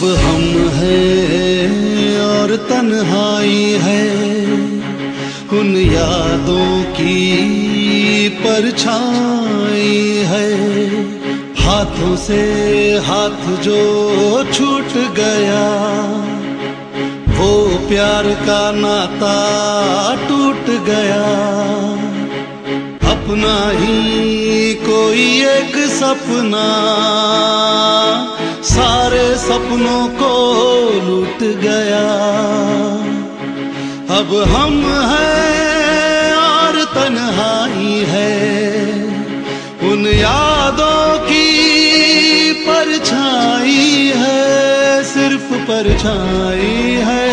अब हम हैं और तन्हाई है, उन यादों की परछाई है। हाथों से हाथ जो छूट गया, वो प्यार का नाता टूट गया। अपना ही कोई एक सपना सारे सपनों को लूट गया। अब हम हैं और तन्हाई है, उन यादों की परछाई है, सिर्फ परछाई है।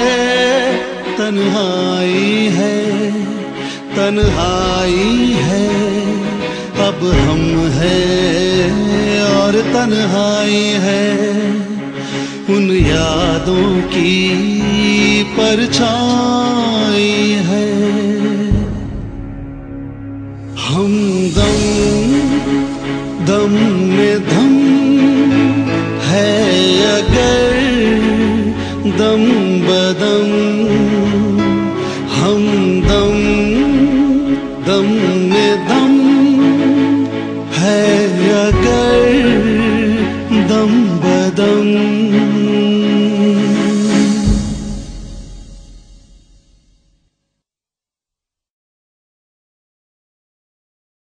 तन्हाई है, तन्हाई है। अब हम हैं और तन्हाई है, उन यादों की परछाई है। हम दम दम में धम है अगर दम बदम, हम दम दम में दम है अगर दम बदम।